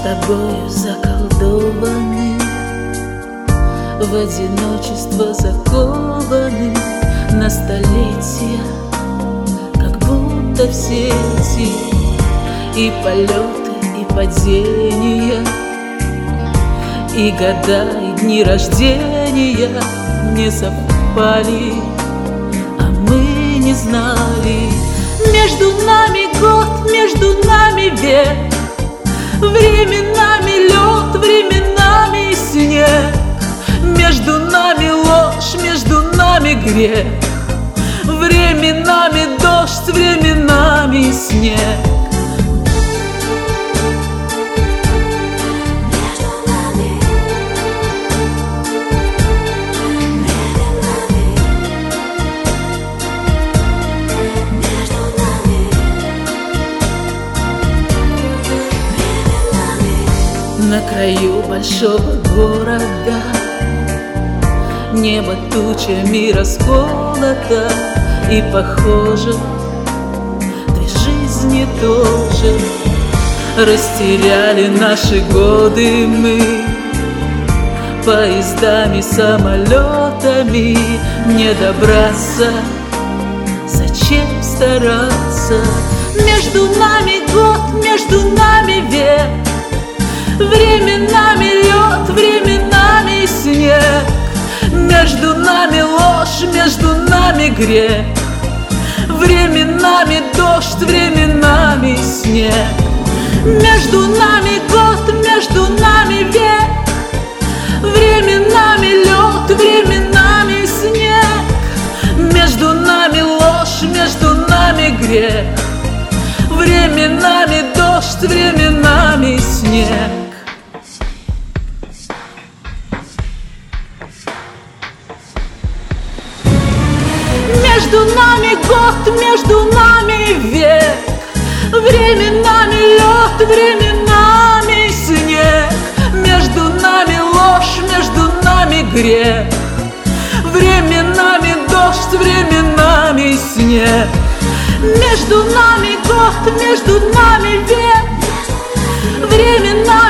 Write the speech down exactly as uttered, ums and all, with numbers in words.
тобою заколдованы, в одиночество закованы, на столетия, как будто в сети, и полеты, и падения, и года, и дни рождения не совпали, а мы не знали. Между нами год, между нами век, временами лед, временами снег, между нами ложь, между нами грех, временами дождь, временами снег. На краю большого города небо тучами расколото, и похоже, две жизни тоже растеряли наши годы мы. Поездами, самолетами не добраться, зачем стараться? Между нами год, между нами век, временами лед, временами снег, между нами ложь, между нами грех, временами дождь, временами снег. Между нами год, между нами век, временами лед, временами снег, между нами ложь, между нами грех, временами дождь, временами снег. Между нами год, между нами век, временами лед, временами снег, между нами ложь, между нами грех, временами дождь, временами снег. Между нами год, между нами век, временами